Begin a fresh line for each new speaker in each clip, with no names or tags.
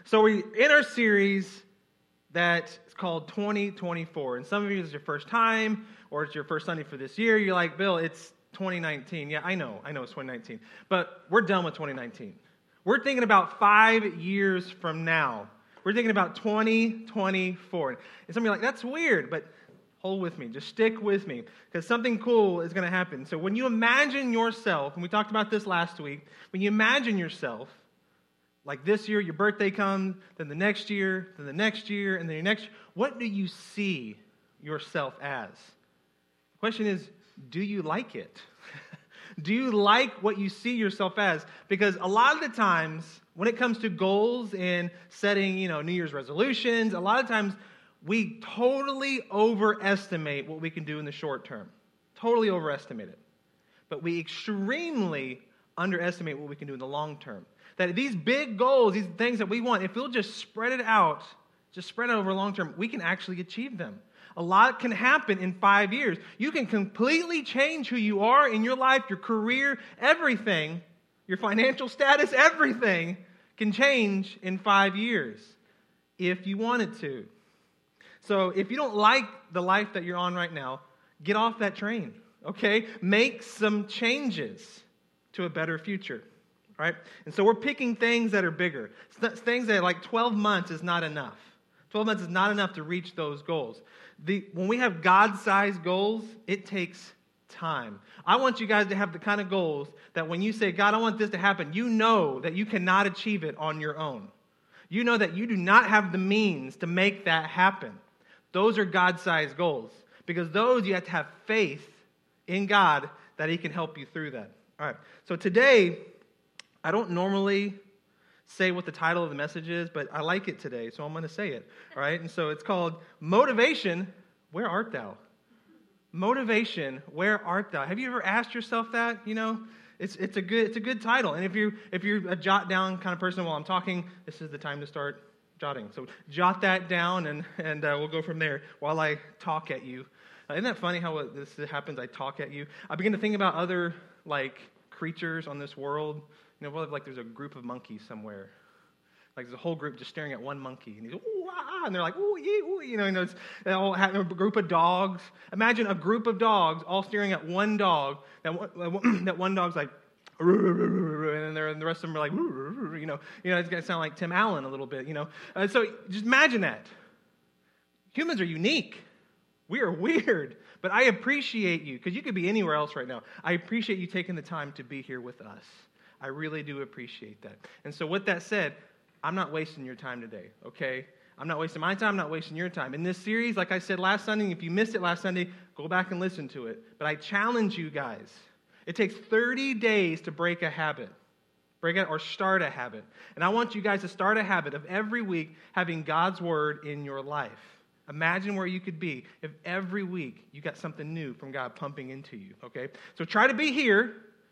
So we're in our series that's called 2024. And some of you, it's your first time, or it's your first Sunday for this year. You're like, Bill, it's 2019. Yeah, I know it's 2019. But we're done with 2019. We're thinking about 5 years from now. We're thinking about 2024. And some of you are like, that's weird, but hold with me. Just stick with me, because something cool is going to happen. So when you imagine yourself, and we talked about this last week, when you imagine yourself, like this year, your birthday comes, then the next year, then the next year, and then your next, what do you see yourself as? The question is, do you like it? Do you like what you see yourself as? Because a lot of the times, when it comes to goals and setting, New Year's resolutions, a lot of times we totally overestimate what we can do in the short term. Totally overestimate it. But we extremely underestimate what we can do in the long term. That these big goals, these things that we want, if we'll just spread it out over long term, we can actually achieve them. A lot can happen in 5 years. You can completely change who you are in your life, your career, everything, your financial status, everything can change in 5 years if you wanted to. So if you don't like the life that you're on right now, get off that train, okay? Make some changes to a better future, right? And so we're picking things that are bigger, things that like 12 months is not enough. 12 months is not enough to reach those goals. When we have God-sized goals, it takes time. I want you guys to have the kind of goals that when you say, God, I want this to happen, you know that you cannot achieve it on your own. You know that you do not have the means to make that happen. Those are God-sized goals, because those you have to have faith in God that He can help you through that. All right, so today, I don't normally say what the title of the message is, but I like it today, so I'm going to say it. All right, and so it's called Motivation, Where Art Thou? Motivation, Where Art Thou? Have you ever asked yourself that? It's a good title. And if you're a jot down kind of person while I'm talking, this is the time to start jotting. So jot that down, and we'll go from there while I talk at you. Isn't that funny how this happens? I talk at you. I begin to think about other creatures on this world. There's a group of monkeys somewhere. There's a whole group just staring at one monkey, and he's ooh ah, and they're like ooh yee ooh, it's they all have a group of dogs. Imagine a group of dogs all staring at one dog. That one dog's like, and the rest of them are like, it's gonna sound like Tim Allen a little bit, So just imagine that. Humans are unique. We are weird, but I appreciate you, because you could be anywhere else right now. I appreciate you taking the time to be here with us. I really do appreciate that. And so with that said, I'm not wasting your time today, okay? I'm not wasting my time, I'm not wasting your time. In this series, like I said last Sunday, if you missed it last Sunday, go back and listen to it. But I challenge you guys. It takes 30 days to break a habit. Or start a habit. And I want you guys to start a habit of every week having God's Word in your life. Imagine where you could be if every week you got something new from God pumping into you, okay? So try to be here.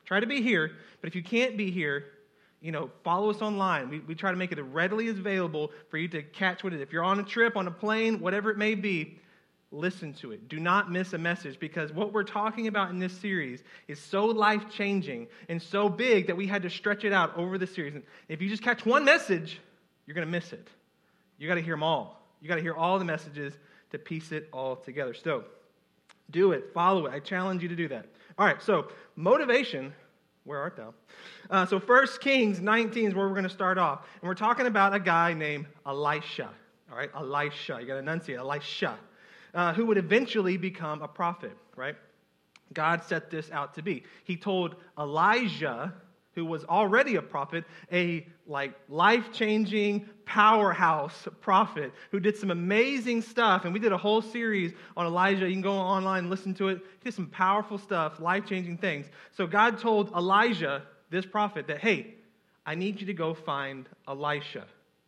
But if you can't be here, follow us online. We try to make it as readily as available for you to catch what it is. If you're on a trip, on a plane, whatever it may be, listen to it. Do not miss a message, because what we're talking about in this series is so life-changing and so big that we had to stretch it out over the series. And if you just catch one message, you're going to miss it. You got to hear them all. You got to hear all the messages to piece it all together. So, do it. Follow it. I challenge you to do that. All right, so motivation, where art thou? So 1 Kings 19 is where we're going to start off. And we're talking about a guy named Elisha. All right, Elisha. You got to enunciate, Elisha. Who would eventually become a prophet, right? God set this out to be. He told Elijah, who was already a prophet, a life-changing powerhouse prophet who did some amazing stuff. And we did a whole series on Elijah. You can go online and listen to it. He did some powerful stuff, life-changing things. So God told Elijah, this prophet, that, hey, I need you to go find Elisha,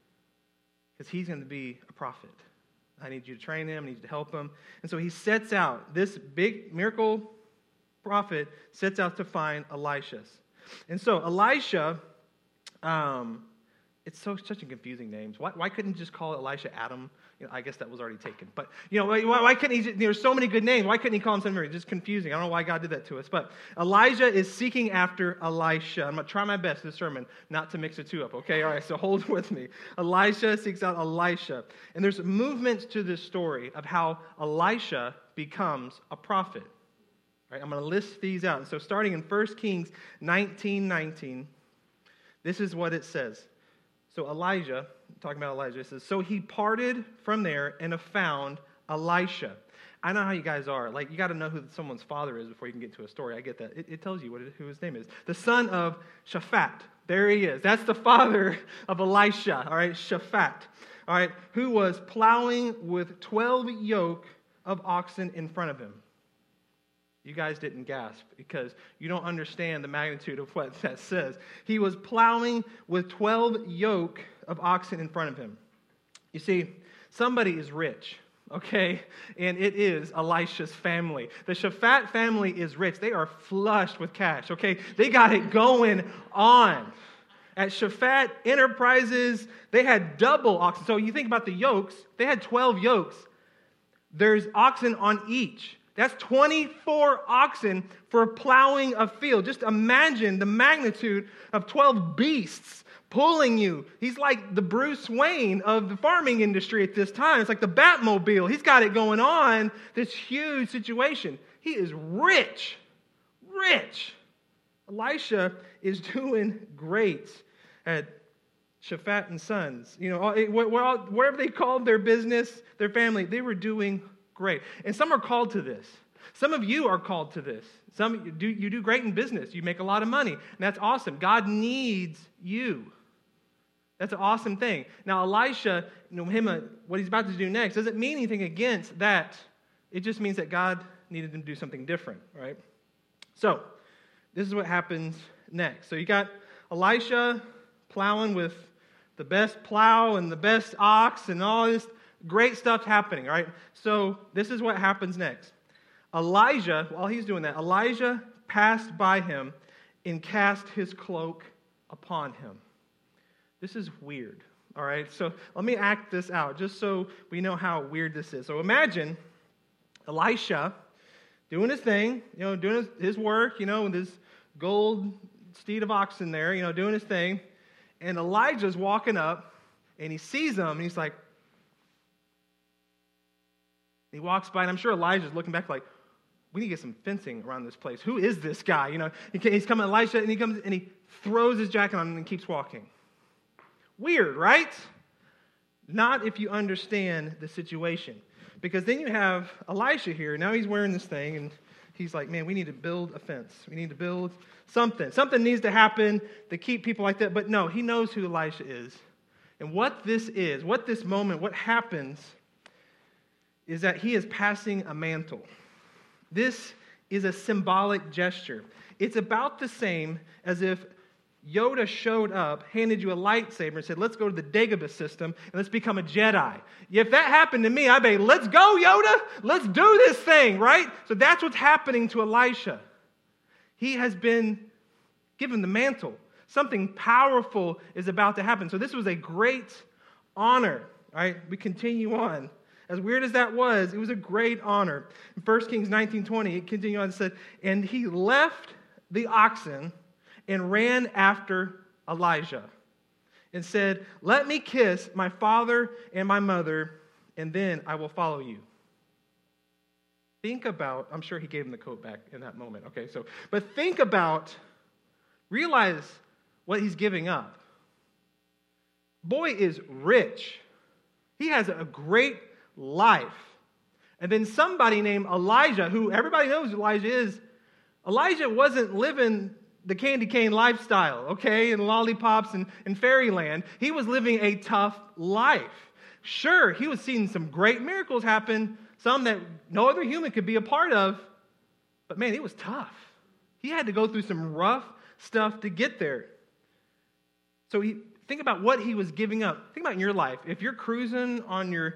because he's going to be a prophet. I need you to train him. I need you to help him. And so he sets out, this big miracle prophet sets out to find Elisha. And so Elisha It's such a confusing name. Why couldn't he just call Elisha Adam? I guess that was already taken. But, why couldn't he just, there's so many good names. Why couldn't he call him something? It's just confusing. I don't know why God did that to us. But Elijah is seeking after Elisha. I'm going to try my best this sermon not to mix the two up, okay? All right, so hold with me. Elisha seeks out Elisha. And there's movements to this story of how Elisha becomes a prophet. All right, I'm going to list these out. So starting in 1 Kings 19:19, this is what it says. So Elijah, talking about Elijah, it says, so he parted from there and found Elisha. I know how you guys are. Like, you got to know who someone's father is before you can get to a story. I get that. It tells you who his name is. The son of Shaphat. There he is. That's the father of Elisha. All right, Shaphat. All right, who was plowing with 12 yoke of oxen in front of him. You guys didn't gasp because you don't understand the magnitude of what that says. He was plowing with 12 yoke of oxen in front of him. You see, somebody is rich, okay? And it is Elisha's family. The Shaphat family is rich. They are flushed with cash, okay? They got it going on. At Shaphat Enterprises, they had double oxen. So you think about the yokes, they had 12 yokes. There's oxen on each. That's 24 oxen for plowing a field. Just imagine the magnitude of 12 beasts pulling you. He's like the Bruce Wayne of the farming industry at this time. It's like the Batmobile. He's got it going on, this huge situation. He is rich. Rich. Elisha is doing great at Shaphat and Sons. Wherever they called their business, their family, they were doing great. And some are called to this. Some of you are called to this. You do great in business. You make a lot of money. And that's awesome. God needs you. That's an awesome thing. Now, Elisha, what he's about to do next doesn't mean anything against that. It just means that God needed him to do something different, right? So, this is what happens next. So you got Elisha plowing with the best plow and the best ox and all this great stuff happening, right? So this is what happens next. Elijah, while he's doing that, Elijah passed by him and cast his cloak upon him. This is weird, all right? So let me act this out just so we know how weird this is. So imagine Elisha doing his thing, doing his work, with his gold steed of oxen there, doing his thing. And Elijah's walking up and he sees him and he's like, he walks by, and I'm sure Elijah's looking back like, we need to get some fencing around this place. Who is this guy? He's coming, Elisha, and he comes and he throws his jacket on and keeps walking. Weird, right? Not if you understand the situation. Because then you have Elisha here. Now he's wearing this thing, and he's like, man, we need to build a fence. We need to build something. Something needs to happen to keep people like that. But no, he knows who Elisha is. And what this is, what this moment, what happens is that he is passing a mantle. This is a symbolic gesture. It's about the same as if Yoda showed up, handed you a lightsaber, and said, let's go to the Dagobah system, and let's become a Jedi. If that happened to me, I'd be, let's go, Yoda! Let's do this thing, right? So that's what's happening to Elisha. He has been given the mantle. Something powerful is about to happen. So this was a great honor, right? We continue on. As weird as that was, it was a great honor. In 1 Kings 19:20, it continued on and said, and he left the oxen and ran after Elijah and said, let me kiss my father and my mother, and then I will follow you. Think about, I'm sure he gave him the coat back in that moment, okay? But think about, realize what he's giving up. Boy is rich. He has a great life. And then somebody named Elijah, who everybody knows who Elijah is, Elijah wasn't living the candy cane lifestyle, okay, and lollipops and fairyland. He was living a tough life. Sure, he was seeing some great miracles happen, some that no other human could be a part of, but man, it was tough. He had to go through some rough stuff to get there. So think about what he was giving up. Think about in your life. If you're cruising on your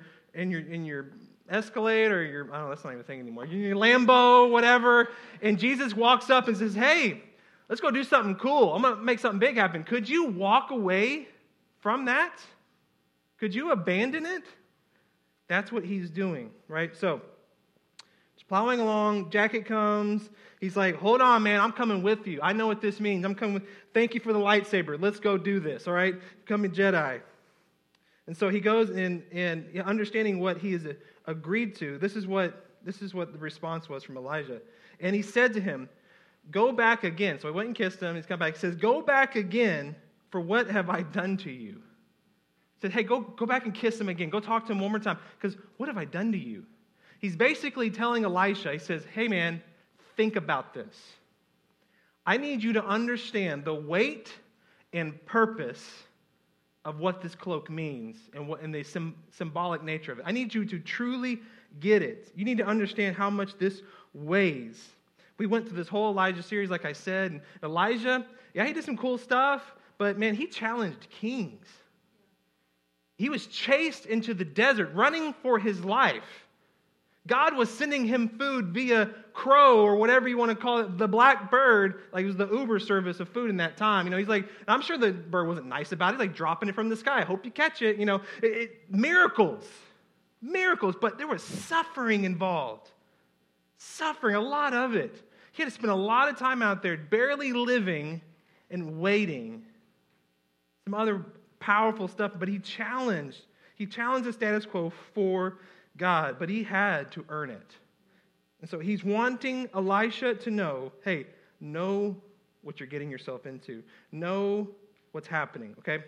Escalade or I don't know, that's not even a thing anymore. Your Lambo, whatever, and Jesus walks up and says, hey, let's go do something cool. I'm going to make something big happen. Could you walk away from that? Could you abandon it? That's what he's doing, right? So, just plowing along, jacket comes. He's like, hold on, man, I'm coming with you. I know what this means. I'm coming with, thank you for the lightsaber. Let's go do this, all right? Become a Jedi. And so he goes and understanding what he has agreed to, this is what the response was from Elijah. And he said to him, go back again. So he went and kissed him. He's come back. He says, go back again, for what have I done to you? He said, hey, go back and kiss him again. Go talk to him one more time, because what have I done to you? He's basically telling Elisha, he says, hey, man, think about this. I need you to understand the weight and purpose of what this cloak means and the symbolic nature of it. I need you to truly get it. You need to understand how much this weighs. We went through this whole Elijah series, like I said, and Elijah, yeah, he did some cool stuff, but man, he challenged kings. He was chased into the desert, running for his life. God was sending him food via crow or whatever you want to call it, the black bird, like it was the Uber service of food in that time. He's like, I'm sure the bird wasn't nice about it. He's like dropping it from the sky. I hope you catch it. Miracles, but there was suffering involved. Suffering, a lot of it. He had to spend a lot of time out there barely living and waiting. Some other powerful stuff, but he challenged the status quo for God, but he had to earn it. And so he's wanting Elisha to know, hey, know what you're getting yourself into. Know what's happening, okay?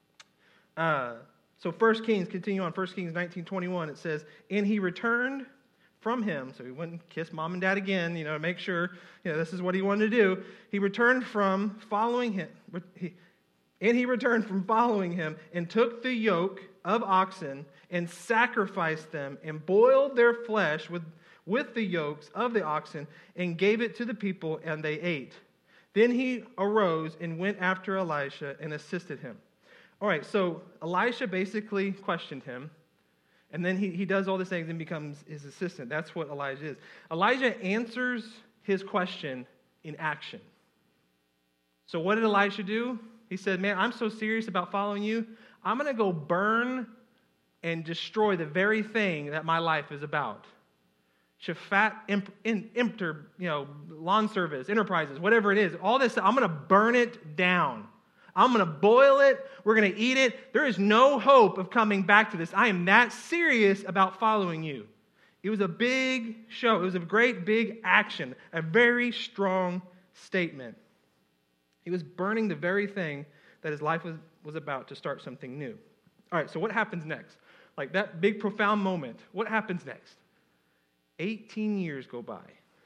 So 1 Kings, continue on, 1 Kings 19:21, it says, and he returned from him, so he went and kissed mom and dad again, to make sure, this is what he wanted to do. He returned from following him, and took the yoke of oxen and sacrificed them and boiled their flesh with the yokes of the oxen and gave it to the people, and they ate. Then he arose and went after Elisha and assisted him. All right, so Elisha basically questioned him, and then he does all these things and becomes his assistant. That's what Elijah is. Elijah answers his question in action. So what did Elisha do? He said, man, I'm so serious about following you, I'm going to go burn and destroy the very thing that my life is about. Shaphat, lawn service, enterprises, whatever it is, all this stuff, I'm going to burn it down. I'm going to boil it. We're going to eat it. There is no hope of coming back to this. I am that serious about following you. It was a big show. It was a great big action, a very strong statement. He was burning the very thing that his life was about to start something new. All right, so what happens next? Like that big, profound moment, what happens next? 18 years go by.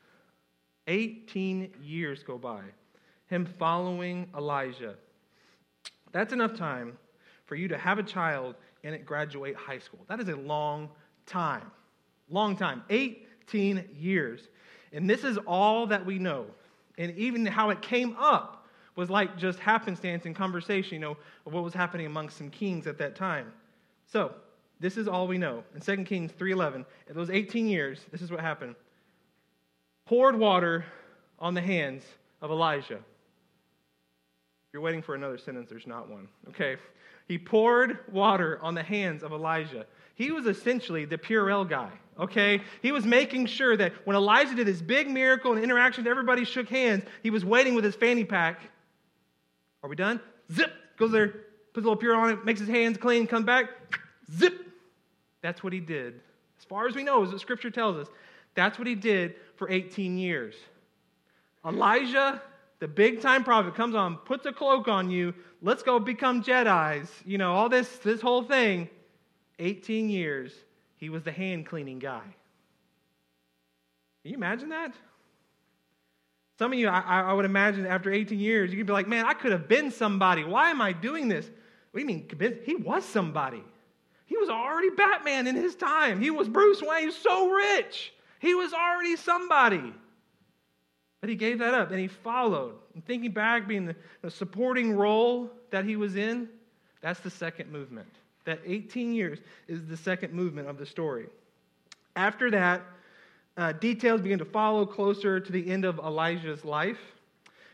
18 years go by. Him following Elijah. That's enough time for you to have a child and graduate high school. That is a long time. Long time. 18 years. And this is all that we know. And even how it came up was like just happenstance and conversation, of what was happening amongst some kings at that time. So, this is all we know. In 2 Kings 3:11, in those 18 years, this is what happened. Poured water on the hands of Elijah. If you're waiting for another sentence, there's not one. Okay. He poured water on the hands of Elijah. He was essentially the Purell guy. Okay? He was making sure that when Elijah did this big miracle and interaction, everybody shook hands. He was waiting with his fanny pack. Are we done? Zip! Goes there, puts a little Purell on it, makes his hands clean, comes back. Zip! That's what he did. As far as we know, as the scripture tells us, that's what he did for 18 years. Elijah, the big-time prophet, comes on, puts a cloak on you, let's go become Jedis, all this whole thing. 18 years, he was the hand-cleaning guy. Can you imagine that? Some of you, I would imagine after 18 years, you could be like, man, I could have been somebody. Why am I doing this? What do you mean? He was somebody. He was already Batman in his time. He was Bruce Wayne. He was so rich. He was already somebody. But he gave that up, and he followed. And thinking back, being the supporting role that he was in, that's the second movement. That 18 years is the second movement of the story. After that, details begin to follow closer to the end of Elijah's life.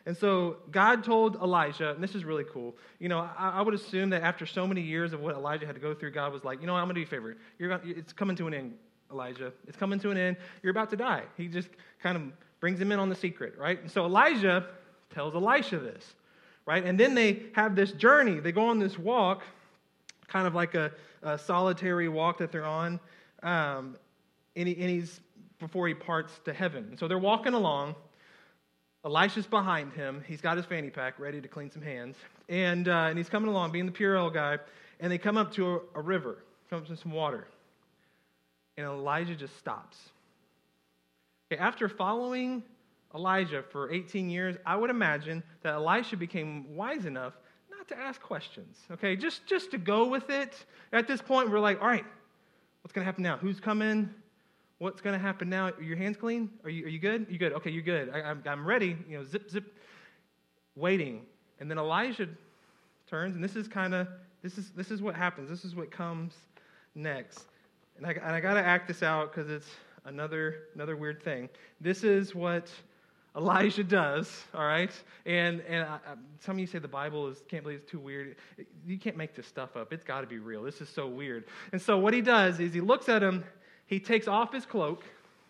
And so God told Elijah, and this is really cool. I would assume that after so many years of what Elijah had to go through, God was like, I'm going to do you a favor. It's coming to an end, Elijah. It's coming to an end. You're about to die. He just kind of brings him in on the secret, right? And so Elijah tells Elisha this, right? And then they have this journey. They go on this walk, kind of like a solitary walk that they're on. And he's before he parts to heaven. And so they're walking along. Elisha's behind him. He's got his fanny pack ready to clean some hands. And he's coming along, being the Purell guy. And they come up to a river, come up to some water. And Elijah just stops. Okay, after following Elijah for 18 years, I would imagine that Elisha became wise enough not to ask questions. Okay, just to go with it. At this point, we're like, all right, what's going to happen now? Who's coming? What's going to happen now? Are your hands clean? Are you good? You good? Okay, you're good. I'm ready. Zip, zip, waiting. And then Elijah turns, and this is what happens. This is what comes next. And I got to act this out because it's another weird thing. This is what Elijah does, all right? And some of you say the Bible can't believe it's too weird. You can't make this stuff up. It's got to be real. This is so weird. And so what he does is he looks at him. He takes off his cloak,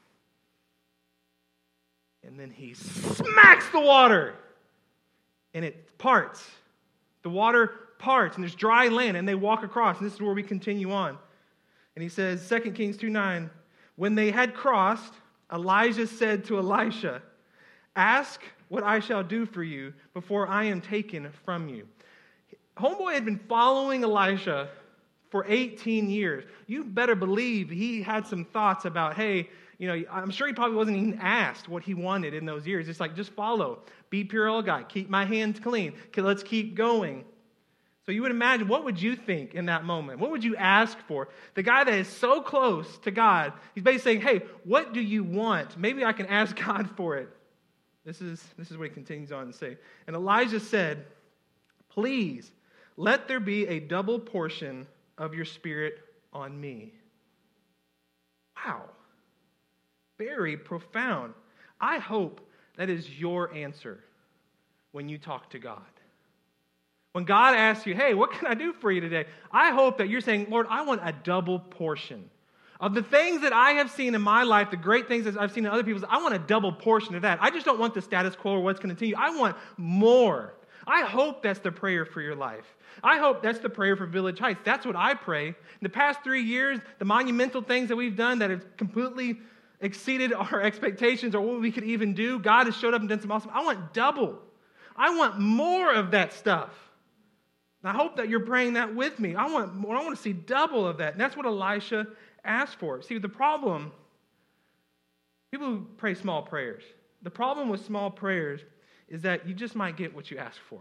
and then he smacks the water, and it parts. The water parts, and there's dry land, and they walk across, and this is where we continue on. And he says, 2 Kings 2:9, when they had crossed, Elijah said to Elisha, ask what I shall do for you before I am taken from you. Homeboy had been following Elisha for 18 years. You better believe he had some thoughts about, hey, I'm sure he probably wasn't even asked what he wanted in those years. It's like, just follow. Be Purell guy. Keep my hands clean. Okay, let's keep going. So you would imagine, what would you think in that moment? What would you ask for? The guy that is so close to God, he's basically saying, hey, what do you want? Maybe I can ask God for it. This is what he continues on to say. And Elijah said, please, let there be a double portion of your spirit on me. Wow. Very profound. I hope that is your answer when you talk to God. When God asks you, hey, what can I do for you today? I hope that you're saying, Lord, I want a double portion. Of the things that I have seen in my life, the great things that I've seen in other people's, I want a double portion of that. I just don't want the status quo or what's going to continue. I want more. I hope that's the prayer for your life. I hope that's the prayer for Village Heights. That's what I pray. In the past 3 years, the monumental things that we've done that have completely exceeded our expectations or what we could even do, God has showed up and done some awesome. I want double. I want more of that stuff. And I hope that you're praying that with me. I want more. I want to see double of that. And that's what Elisha asked for. See, the problem, people who pray small prayers, the problem with small prayers is that you just might get what you ask for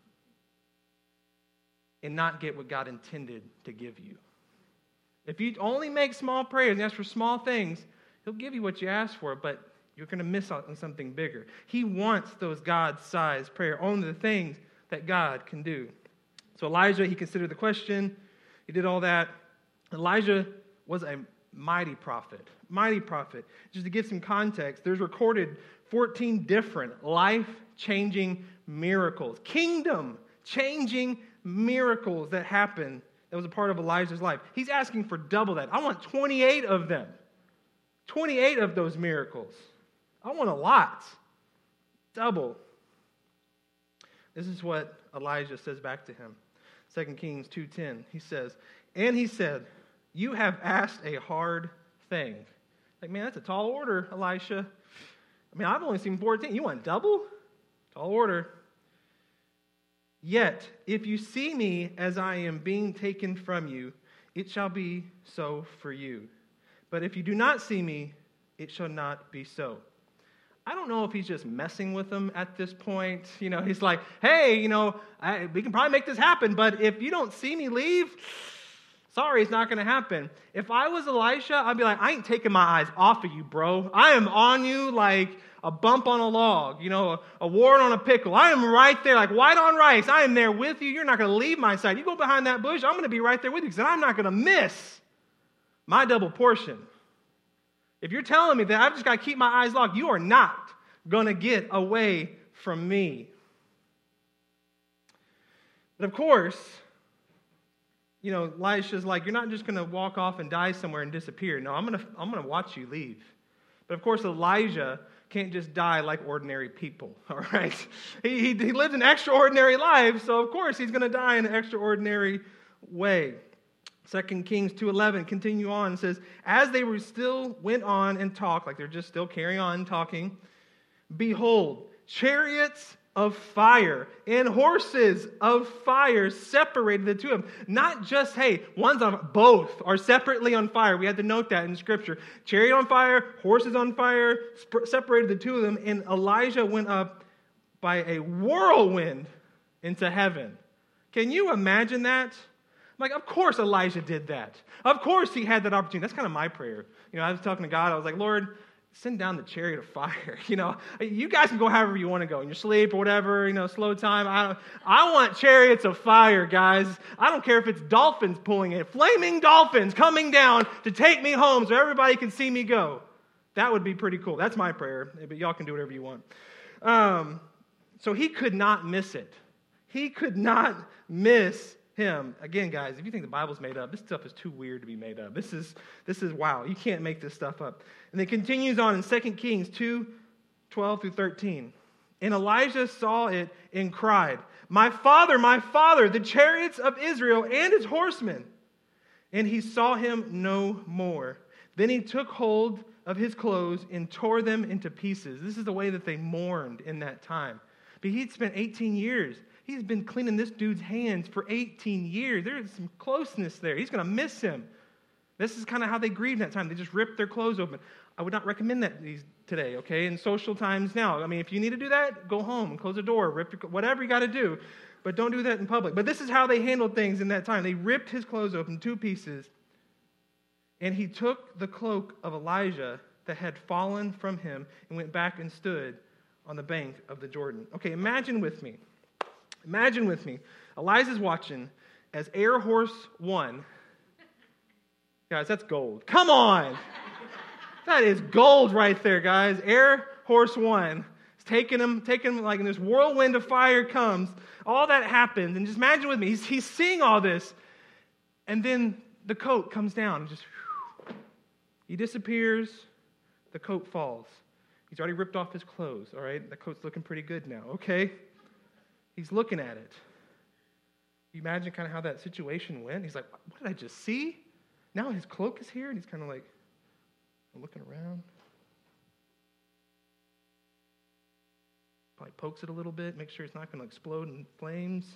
and not get what God intended to give you. If you only make small prayers and ask for small things, He'll give you what you ask for, but you're going to miss out on something bigger. He wants those God-sized prayer, only the things that God can do. So Elijah, he considered the question. He did all that. Elijah was a mighty prophet. Mighty prophet. Just to give some context, there's recorded 14 different life-changing miracles, kingdom-changing miracles that happened that was a part of Elijah's life. He's asking for double that. I want 28 of them. 28 of those miracles. I want a lot. Double. This is what Elijah says back to him. 2 Kings 2:10. He says, and he said, you have asked a hard thing. Like, man, that's a tall order, Elisha. I mean, I've only seen 14. You want double? Tall order. Yet, if you see me as I am being taken from you, it shall be so for you. But if you do not see me, it shall not be so. I don't know if he's just messing with them at this point. He's like, hey, we can probably make this happen, but if you don't see me leave, sorry, it's not going to happen. If I was Elisha, I'd be like, I ain't taking my eyes off of you, bro. I am on you like a bump on a log, a wart on a pickle. I am right there like white on rice. I am there with you. You're not going to leave my side. You go behind that bush, I'm going to be right there with you because I'm not going to miss my double portion. If you're telling me that I've just got to keep my eyes locked, you are not going to get away from me. But of course, Elisha's like, you're not just going to walk off and die somewhere and disappear. No, I'm going to watch you leave. But of course, Elijah can't just die like ordinary people, all right? He lived an extraordinary life, so of course he's going to die in an extraordinary way. 2 Kings 2:11, continue on, and says, as they were still went on and talked, like they're just still carrying on talking, behold, chariots of fire and horses of fire separated the two of them. Not just, hey, one's on, both are separately on fire. We had to note that in Scripture. Chariot on fire, horses on fire, separated the two of them, and Elijah went up by a whirlwind into heaven. Can you imagine that? Like, of course Elijah did that. Of course he had that opportunity. That's kind of my prayer. I was talking to God. I was like, Lord, send down the chariot of fire. You guys can go however you want to go, in your sleep or whatever, slow time. I want chariots of fire, guys. I don't care if it's dolphins pulling it, flaming dolphins coming down to take me home so everybody can see me go. That would be pretty cool. That's my prayer, but y'all can do whatever you want. So he could not miss it. He could not miss him. Again, guys, if you think the Bible's made up, this stuff is too weird to be made up. This is wow. You can't make this stuff up. And it continues on in 2 Kings 2:12 through 13. And Elijah saw it and cried, my father, the chariots of Israel and its horsemen. And he saw him no more. Then he took hold of his clothes and tore them into pieces. This is the way that they mourned in that time. But he'd spent 18 years. He's been cleaning this dude's hands for 18 years. There's some closeness there. He's going to miss him. This is kind of how they grieved that time. They just ripped their clothes open. I would not recommend that today, okay? In social times now. I mean, if you need to do that, go home and close the door, whatever you got to do. But don't do that in public. But this is how they handled things in that time. They ripped his clothes open, 2 pieces. And he took the cloak of Elijah that had fallen from him and went back and stood on the bank of the Jordan. Okay, imagine with me. Elijah's watching as Air Horse 1. Guys, that's gold. Come on. That is gold right there, guys. Air Horse 1. It's taking him like in this whirlwind of fire comes. All that happens. And just imagine with me. He's seeing all this. And then the coat comes down. And just, he disappears. The coat falls. He's already ripped off his clothes, all right? The coat's looking pretty good now, okay? He's looking at it. You imagine kind of how that situation went? He's like, what did I just see? Now his cloak is here, and he's kind of like looking around. Probably pokes it a little bit, make sure it's not going to explode in flames.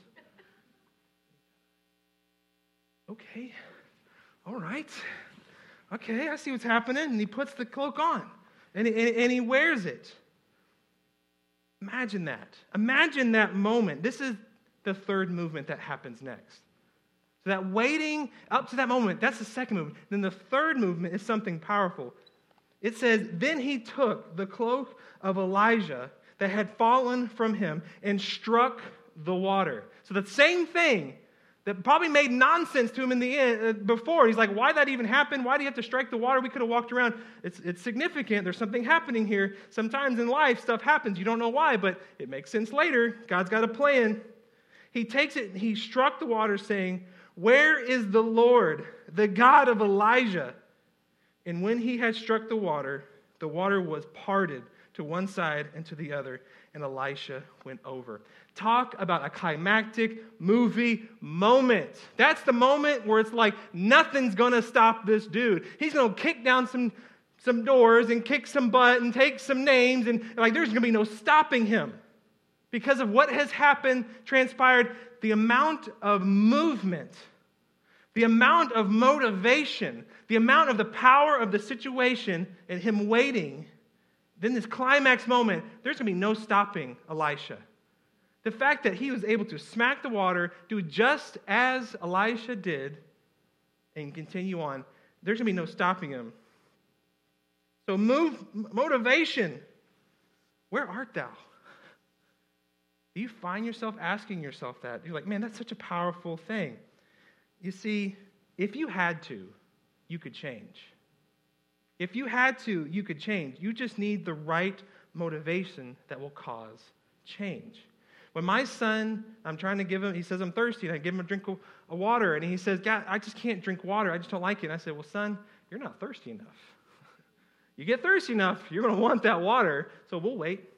Okay, all right. Okay, I see what's happening. And he puts the cloak on, and he wears it. Imagine that. Imagine that moment. This is the third movement that happens next. So that waiting up to that moment, that's the second movement. Then the third movement is something powerful. It says, then he took the cloak of Elijah that had fallen from him and struck the water. So the same thing that probably made nonsense to him in the end before. He's like, why did that even happen? Why do you have to strike the water? We could have walked around. It's significant. There's something happening here. Sometimes in life, stuff happens. You don't know why, but it makes sense later. God's got a plan. He takes it and he struck the water, saying, where is the Lord, the God of Elijah? And when he had struck the water was parted to one side and to the other, and Elisha went over. Talk about a climactic movie moment. That's the moment where it's like nothing's going to stop this dude. He's going to kick down some doors and kick some butt and take some names, and like there's going to be no stopping him. Because of what has happened, transpired, the amount of movement, the amount of motivation, the amount of the power of the situation and him waiting, then this climax moment, there's going to be no stopping Elisha. The fact that he was able to smack the water, do just as Elisha did, and continue on, there's going to be no stopping him. So motivation, where art thou? Do you find yourself asking yourself that? You're like, man, that's such a powerful thing. You see, if you had to, you could change. If you had to, you could change. You just need the right motivation that will cause change. When my son, I'm trying to give him, he says, I'm thirsty, and I give him a drink of water, and he says, God, I just can't drink water. I just don't like it. And I said, well, son, you're not thirsty enough. You get thirsty enough, you're going to want that water, so we'll wait.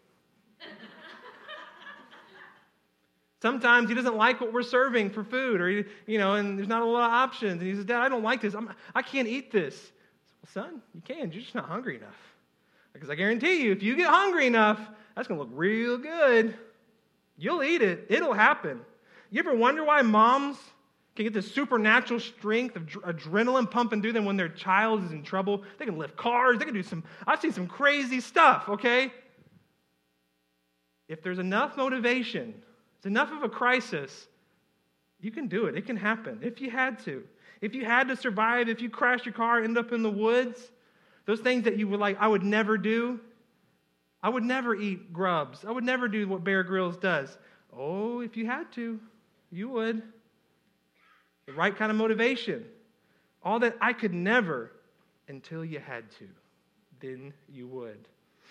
Sometimes he doesn't like what we're serving for food, or and there's not a lot of options. And he says, Dad, I don't like this. I can't eat this. Well, son, you can. You're just not hungry enough. Because I guarantee you, if you get hungry enough, that's going to look real good. You'll eat it. It'll happen. You ever wonder why moms can get this supernatural strength of adrenaline pumping through them when their child is in trouble? They can lift cars. They can do I've seen some crazy stuff, okay? If there's enough motivation, it's enough of a crisis, you can do it. It can happen if you had to. If you had to survive, if you crashed your car, end up in the woods, those things that you were like, I would never do. I would never eat grubs. I would never do what Bear Grylls does. Oh, if you had to, you would. The right kind of motivation. All that I could never until you had to. Then you would.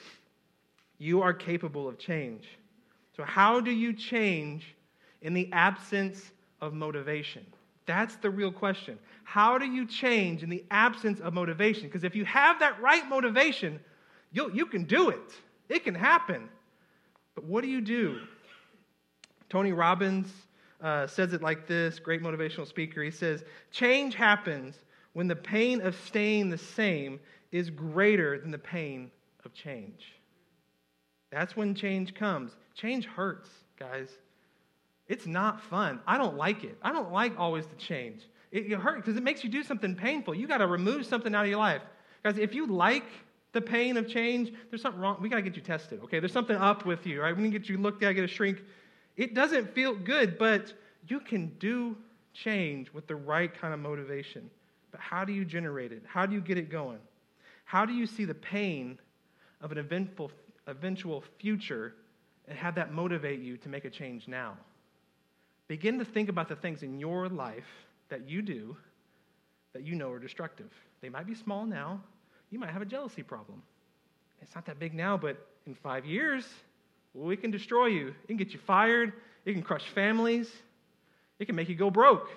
You are capable of change. So how do you change in the absence of motivation? That's the real question. How do you change in the absence of motivation? Because if you have that right motivation, you can do it. It can happen. But what do? Tony Robbins says it like this, great motivational speaker. He says, change happens when the pain of staying the same is greater than the pain of change. That's when change comes. Change hurts, guys. It's not fun. I don't like it. I don't like always the change. It hurts because it makes you do something painful. You got to remove something out of your life. Guys, if you like the pain of change, there's something wrong. We got to get you tested, okay? There's something up with you, right? We need to get you looked at, get a shrink. It doesn't feel good, but you can do change with the right kind of motivation. But how do you generate it? How do you get it going? How do you see the pain of an eventual future and have that motivate you to make a change now? Begin to think about the things in your life that you do that you know are destructive. They might be small now. You might have a jealousy problem. It's not that big now, but in 5 years, well, it can destroy you. It can get you fired. It can crush families. It can make you go broke.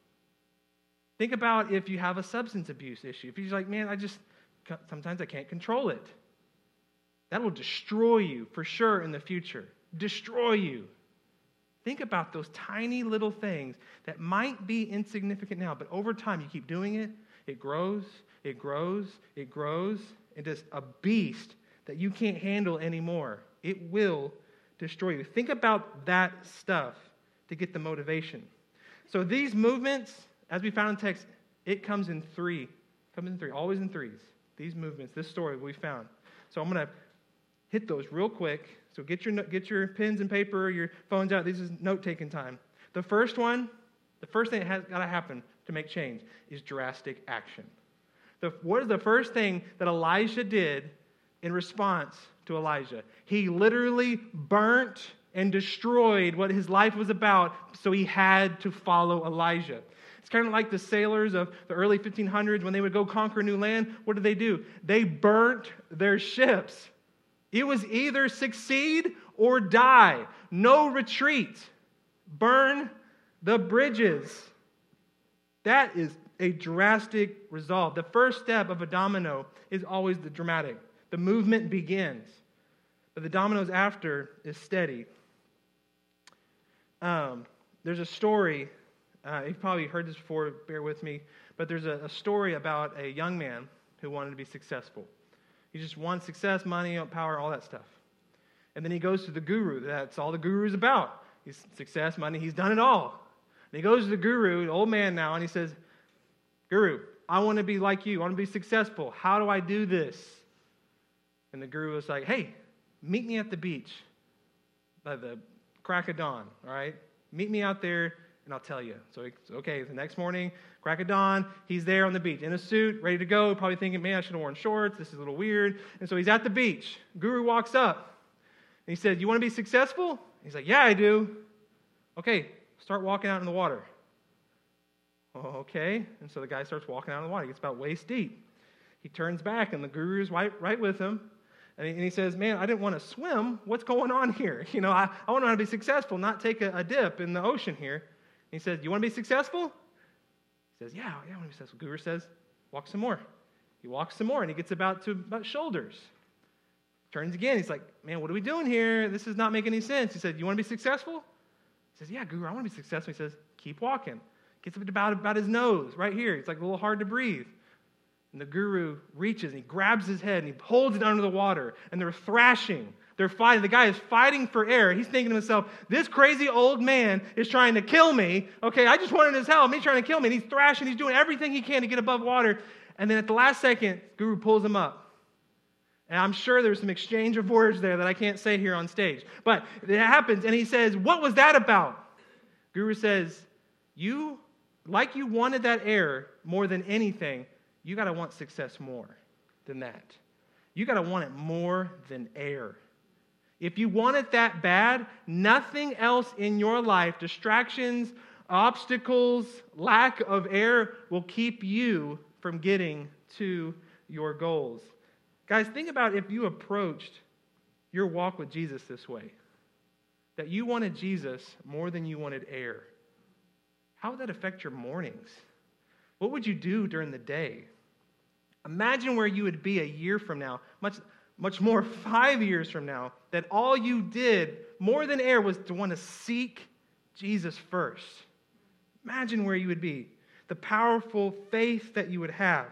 Think about if you have a substance abuse issue. If you're like, man, sometimes I can't control it. That will destroy you for sure in the future. Destroy you. Think about those tiny little things that might be insignificant now, but over time you keep doing it, it grows, it grows, it grows, and just a beast that you can't handle anymore. It will destroy you. Think about that stuff to get the motivation. So these movements, as we found in text, it comes in three. Always in threes. These movements, this story we found. So I'm going to hit those real quick. So get your pens and paper, your phones out. This is note-taking time. The first thing that has got to happen to make change is drastic action. What is the first thing that Elijah did in response to Elijah? He literally burnt and destroyed what his life was about, so he had to follow Elijah. It's kind of like the sailors of the early 1500s when they would go conquer a new land. What did they do? They burnt their ships. It was either succeed or die. No retreat. Burn the bridges. That is a drastic resolve. The first step of a domino is always the dramatic. The movement begins. But the dominoes after is steady. There's a story, you've probably heard this before, bear with me, but there's a story about a young man who wanted to be successful. He just wants success, money, power, all that stuff. And then he goes to the guru. That's all the guru's about. He's success, money, he's done it all. And he goes to the guru, an old man now, and he says, Guru, I want to be like you. I want to be successful. How do I do this? And the guru was like, hey, meet me at the beach by the crack of dawn, all right? Meet me out there, and I'll tell you. So, okay, the next morning, crack of dawn, he's there on the beach in a suit, ready to go, probably thinking, man, I should have worn shorts. This is a little weird. And so he's at the beach. Guru walks up, and he says, you want to be successful? He's like, yeah, I do. Okay, start walking out in the water. Okay, and so the guy starts walking out in the water. He gets about waist deep. He turns back, and the guru's right with him. And he says, man, I didn't want to swim. What's going on here? I want to know how to be successful, not take a dip in the ocean here. And he says, you want to be successful? He says, yeah, I want to be successful. Guru says, walk some more. He walks some more, and he gets about shoulders. Turns again. He's like, man, what are we doing here? This does not make any sense. He said, you want to be successful? He says, yeah, Guru, I want to be successful. He says, keep walking. Gets up about his nose right here. It's like a little hard to breathe. And the Guru reaches, and he grabs his head, and he holds it under the water, and they're thrashing. They're fighting. The guy is fighting for air. He's thinking to himself, this crazy old man is trying to kill me. Okay, I just wanted his help. He's trying to kill me. And he's thrashing. He's doing everything he can to get above water. And then at the last second, Guru pulls him up. And I'm sure there's some exchange of words there that I can't say here on stage. But it happens, and he says, what was that about? Guru says, you wanted that air more than anything, you got to want success more than that. You got to want it more than air. If you want it that bad, nothing else in your life, distractions, obstacles, lack of air, will keep you from getting to your goals. Guys, think about if you approached your walk with Jesus this way, that you wanted Jesus more than you wanted air. How would that affect your mornings? What would you do during the day? Imagine where you would be a year from now, much more 5 years from now, that all you did more than air was to want to seek Jesus first. Imagine where you would be, the powerful faith that you would have.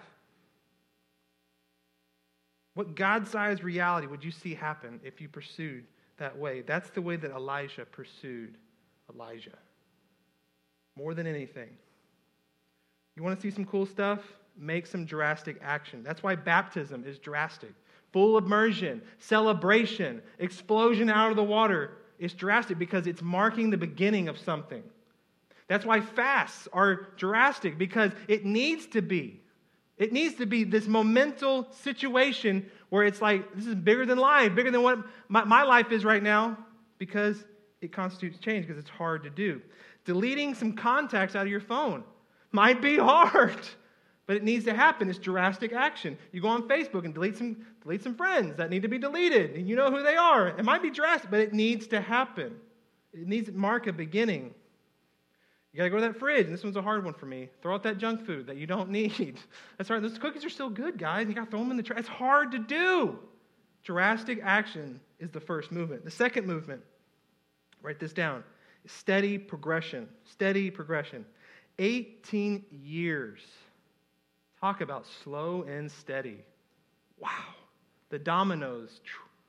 What God-sized reality would you see happen if you pursued that way? That's the way that Elijah pursued Elijah. More than anything. You want to see some cool stuff? Make some drastic action. That's why baptism is drastic. Full immersion, celebration, explosion out of the water is drastic because it's marking the beginning of something. That's why fasts are drastic, because it needs to be. It needs to be this momental situation where it's like, this is bigger than life, bigger than what my life is right now, because it constitutes change, because it's hard to do. Deleting some contacts out of your phone might be hard, but it needs to happen. It's drastic action. You go on Facebook and delete some friends that need to be deleted, and you know who they are. It might be drastic, but it needs to happen. It needs to mark a beginning. You got to go to that fridge, and this one's a hard one for me. Throw out that junk food that you don't need. That's right. Those cookies are still good, guys. You got to throw them in the trash. It's hard to do. Drastic action is the first movement. The second movement, write this down, is steady progression. Steady progression. 18 years. Talk about slow and steady. Wow. The dominoes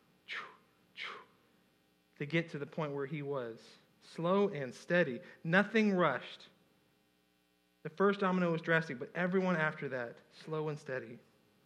to get to the point where he was. Slow and steady. Nothing rushed. The first domino was drastic, but everyone after that, slow and steady.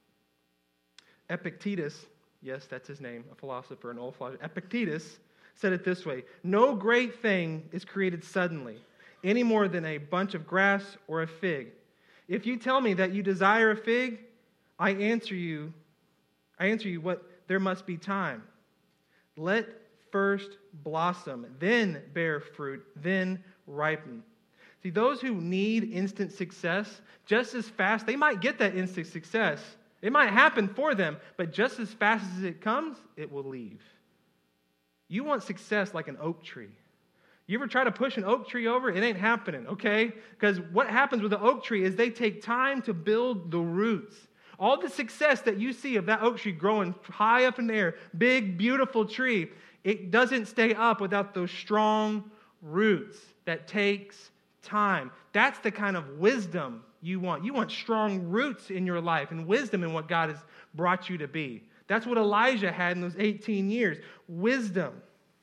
Epictetus, yes, that's his name, a philosopher, an old philosopher. Epictetus said it this way: no great thing is created suddenly, any more than a bunch of grass or a fig. If you tell me that you desire a fig, I answer you what there must be time. Let first blossom, then bear fruit, then ripen. See, those who need instant success, just as fast, they might get that instant success. It might happen for them, but just as fast as it comes, it will leave. You want success like an oak tree. You ever try to push an oak tree over? It ain't happening, okay? Because what happens with an oak tree is they take time to build the roots. All the success that you see of that oak tree growing high up in the air, big, beautiful tree, it doesn't stay up without those strong roots. That takes time. That's the kind of wisdom you want. You want strong roots in your life and wisdom in what God has brought you to be. That's what Elijah had in those 18 years. Wisdom.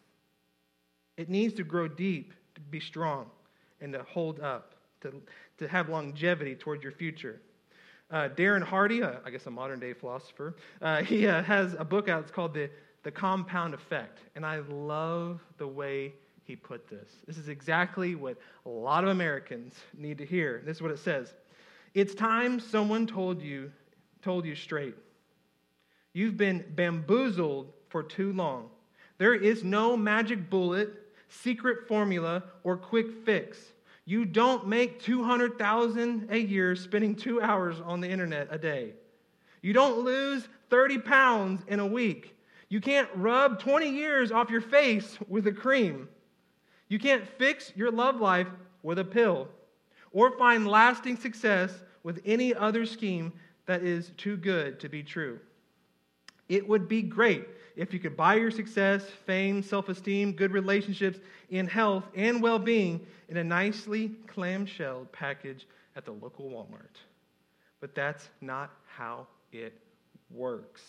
It needs to grow deep to be strong and to hold up, to have longevity toward your future. Darren Hardy, I guess a modern-day philosopher, he has a book out. It's called The Compound Effect. And I love the way he put this. This is exactly what a lot of Americans need to hear. This is what it says. It's time someone told you straight. You've been bamboozled for too long. There is no magic bullet, secret formula, or quick fix. You don't make $200,000 a year spending 2 hours on the internet a day. You don't lose 30 pounds in a week. You can't rub 20 years off your face with a cream. You can't fix your love life with a pill or find lasting success with any other scheme that is too good to be true. It would be great if you could buy your success, fame, self-esteem, good relationships, in health and well-being in a nicely clamshelled package at the local Walmart. But that's not how it works.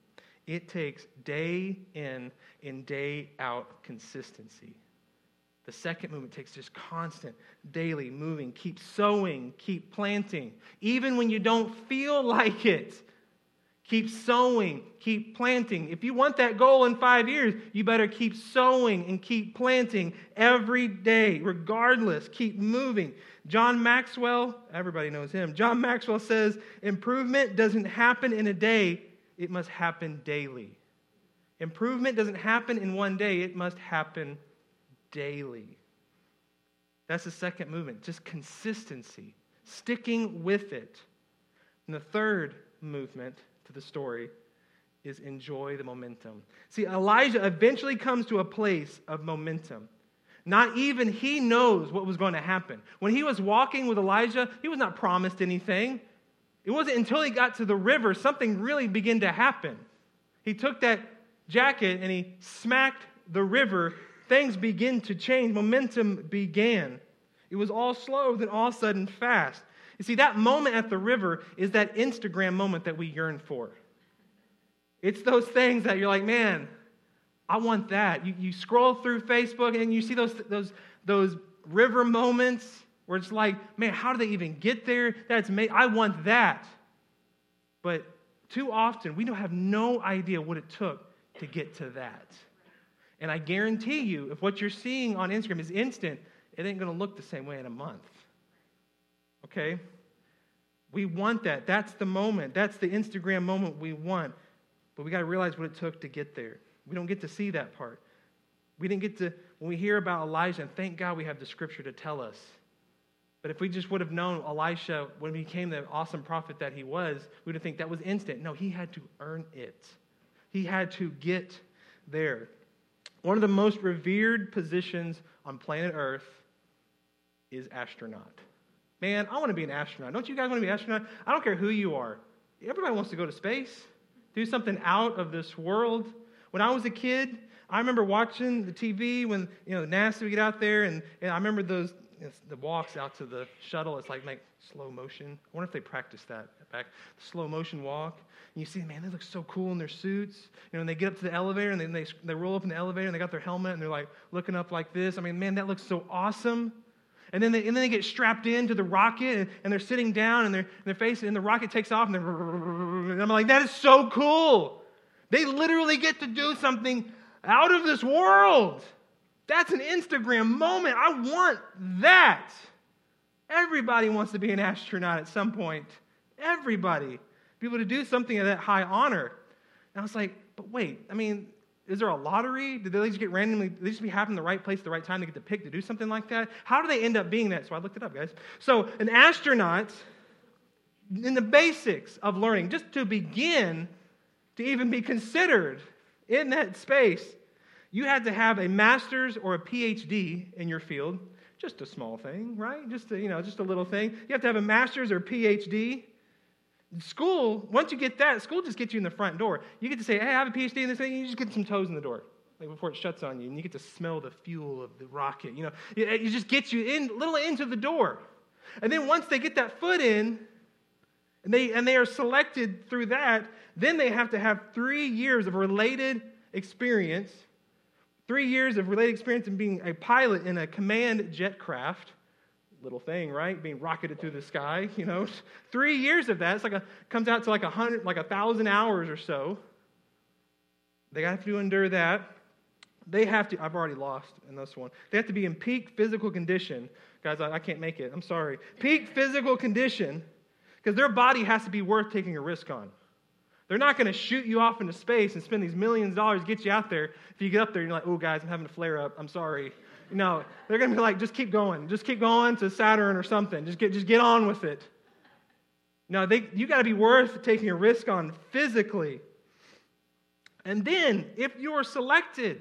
It takes day in and day out consistency. The second movement takes just constant, daily moving. Keep sowing, keep planting. Even when you don't feel like it, keep sowing, keep planting. If you want that goal in 5 years, you better keep sowing and keep planting every day, regardless. Keep moving. John Maxwell, everybody knows him. John Maxwell says, improvement doesn't happen in a day, it must happen daily. Improvement doesn't happen in one day, it must happen daily. That's the second movement, just consistency, sticking with it. And the third movement to the story is enjoy the momentum. See, Elijah eventually comes to a place of momentum. Not even he knows what was going to happen. When he was walking with Elijah, he was not promised anything. It wasn't until he got to the river something really began to happen. He took that jacket and he smacked the river. Things begin to change. Momentum began. It was all slow, then all of a sudden fast. You see, that moment at the river is that Instagram moment that we yearn for. It's those things that you're like, man, I want that. You scroll through Facebook and you see those river moments where it's like, man, how do they even get there? I want that. But too often, we don't have no idea what it took to get to that. And I guarantee you, if what you're seeing on Instagram is instant, it ain't going to look the same way in a month. Okay? We want that. That's the moment. That's the Instagram moment we want. But we got to realize what it took to get there. We don't get to see that part. We didn't get to, when we hear about Elijah, and thank God we have the scripture to tell us. But if we just would have known Elisha, when he became the awesome prophet that he was, we would think that was instant. No, he had to earn it. He had to get there. One of the most revered positions on planet Earth is astronaut. Man, I want to be an astronaut. Don't you guys want to be an astronaut? I don't care who you are. Everybody wants to go to space, do something out of this world. When I was a kid, I remember watching the TV when NASA would get out there, and I remember those the walks out to the shuttle. It's like slow motion. I wonder if they practiced that back. The slow motion walk. And you see, man, they look so cool in their suits. And they get up to the elevator, and then they roll up in the elevator, and they got their helmet, and they're like looking up like this. I mean, man, that looks so awesome. And then they get strapped into the rocket, and they're sitting down, and they're facing, and the rocket takes off, and I'm like, that is so cool. They literally get to do something out of this world. That's an Instagram moment. I want that. Everybody wants to be an astronaut at some point. Everybody. Be able to do something of that high honor. And I was like, but wait, I mean, is there a lottery? Did they just get randomly, did they just be happening in the right place at the right time to get to pick to do something like that? How do they end up being that? So I looked it up, guys. So an astronaut, in the basics of learning, just to begin to even be considered in that space, you had to have a master's or a PhD in your field. Just a small thing, right? Just a little thing. You have to have a master's or a PhD. School, once you get that, school just gets you in the front door. You get to say, hey, I have a PhD in this thing, and you just get some toes in the door, like before it shuts on you, and you get to smell the fuel of the rocket. It just gets you in, little into the door. And then once they get that foot in, and they are selected through that, then they have to have 3 years of related experience. 3 years of related experience in being a pilot in a command jet craft. Little thing, right? Being rocketed through the sky, 3 years of that. Comes out to 1,000 hours or so. They have to endure that. They have to, I've already lost in this one. They have to be in peak physical condition. Guys, I can't make it. I'm sorry. Peak physical condition, because their body has to be worth taking a risk on. They're not going to shoot you off into space and spend these millions of dollars to get you out there. If you get up there, you're like, oh, guys, I'm having a flare-up. I'm sorry. No, they're going to be like, just keep going. Just keep going to Saturn or something. Just get on with it. No, you got to be worth taking a risk on physically. And then, if you are selected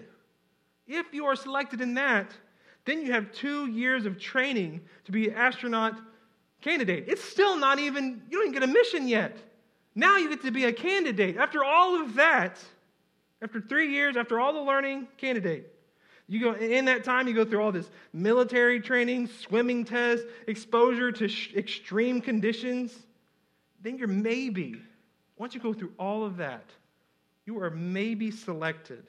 in that, then you have 2 years of training to be an astronaut candidate. It's still not even, you don't even get a mission yet. Now you get to be a candidate. After all of that, after 3 years, after all the learning, candidate. You go in that time, you go through all this military training, swimming tests, exposure to extreme conditions. Then you're maybe, once you go through all of that, you are maybe selected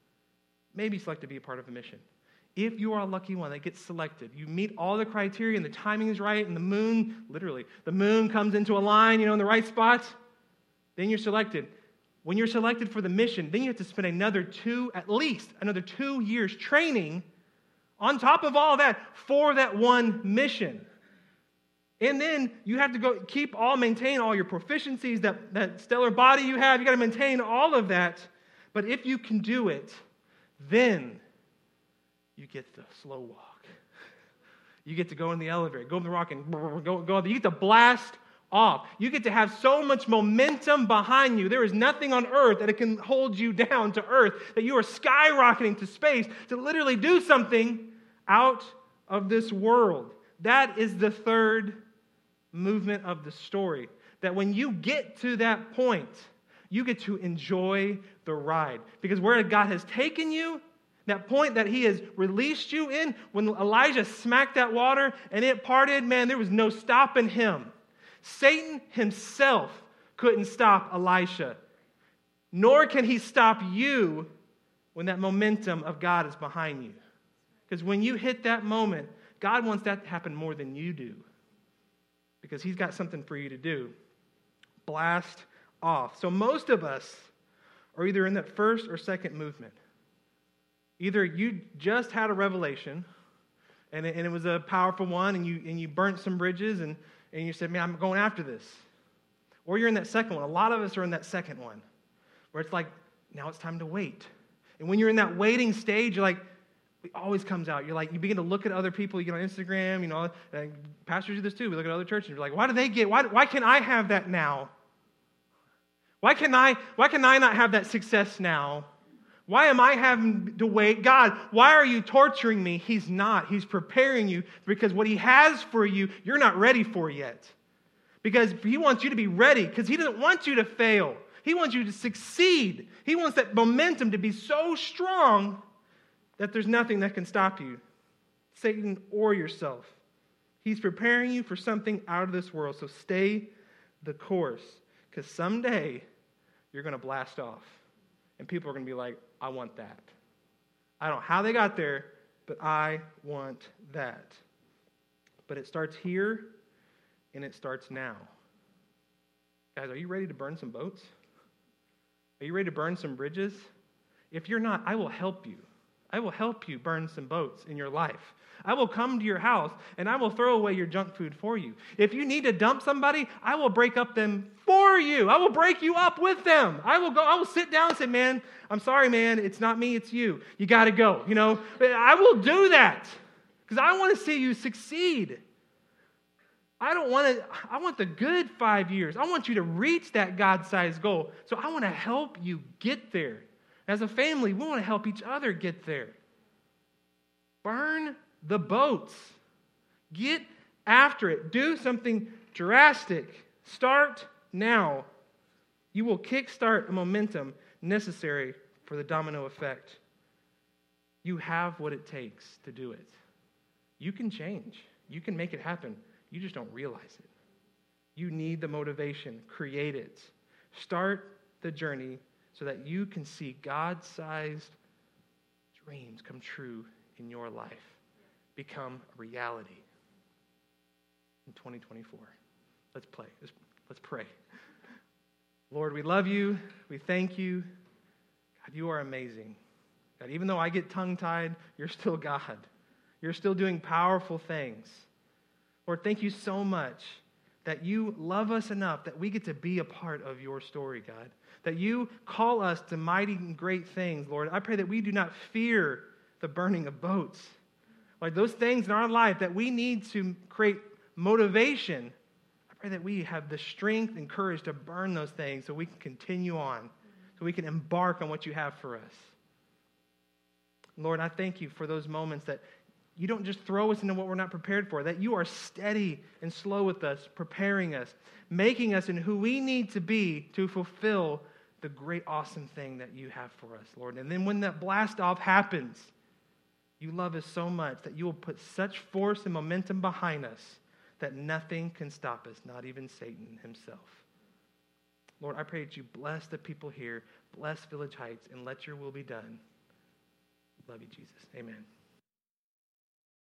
to be a part of a mission. If you are a lucky one that gets selected, you meet all the criteria and the timing is right and the moon, literally, the moon comes into a line, in the right spot, then you're selected. When you're selected for the mission, then you have to spend at least another 2 years training on top of all that for that one mission. And then you have to maintain all your proficiencies, that stellar body you have. You got to maintain all of that. But if you can do it, then you get the slow walk. You get to go in the elevator, go in the rock, and go. You get to blast off. You get to have so much momentum behind you. There is nothing on earth that it can hold you down to earth, that you are skyrocketing to space to literally do something out of this world. That is the third movement of the story. That when you get to that point, you get to enjoy the ride. Because where God has taken you, that point that he has released you in, when Elijah smacked that water and it parted, man, there was no stopping him. Satan himself couldn't stop Elisha. Nor can he stop you when that momentum of God is behind you. Because when you hit that moment, God wants that to happen more than you do. Because he's got something for you to do. Blast off. So most of us are either in that first or second movement. Either you just had a revelation, and it was a powerful one, and you burnt some bridges, and you said, man, I'm going after this. Or you're in that second one. A lot of us are in that second one, where it's like, now it's time to wait. And when you're in that waiting stage, you're like, it always comes out. You're like, you begin to look at other people. You get on Instagram, and pastors do this too. We look at other churches. You're like, why can't I have that now? Why can I not have that success now? Why am I having to wait? God, why are you torturing me? He's not. He's preparing you because what he has for you, you're not ready for yet. Because he wants you to be ready because he doesn't want you to fail. He wants you to succeed. He wants that momentum to be so strong that there's nothing that can stop you, Satan or yourself. He's preparing you for something out of this world. So stay the course, because someday you're going to blast off. And people are going to be like, I want that. I don't know how they got there, but I want that. But it starts here, and it starts now. Guys, are you ready to burn some boats? Are you ready to burn some bridges? If you're not, I will help you. I will help you burn some boats in your life. I will come to your house, and I will throw away your junk food for you. If you need to dump somebody, I will break up them for you. I will break you up with them. I will sit down and say, man, I'm sorry, man. It's not me, it's you. You got to go. I will do that because I want to see you succeed. I want the good 5 years. I want you to reach that God-sized goal. So I want to help you get there. As a family, we want to help each other get there. Burn the boats. Get after it. Do something drastic. Start now. You will kickstart a momentum necessary for the domino effect. You have what it takes to do it. You can change. You can make it happen. You just don't realize it. You need the motivation. Create it. Start the journey so that you can see God-sized dreams come true in your life, become a reality in 2024. Let's pray. Lord, we love you. We thank you. God, you are amazing. God, even though I get tongue-tied, you're still God. You're still doing powerful things. Lord, thank you so much that you love us enough that we get to be a part of your story, God. That you call us to mighty and great things, Lord. I pray that we do not fear the burning of boats. Like those things in our life that we need to create motivation, I pray that we have the strength and courage to burn those things so we can continue on, so we can embark on what you have for us. Lord, I thank you for those moments that you don't just throw us into what we're not prepared for, that you are steady and slow with us, preparing us, making us in who we need to be to fulfill the great, awesome thing that you have for us, Lord. And then when that blast off happens, you love us so much that you will put such force and momentum behind us that nothing can stop us, not even Satan himself. Lord, I pray that you bless the people here, bless Village Heights, and let your will be done. Love you, Jesus. Amen.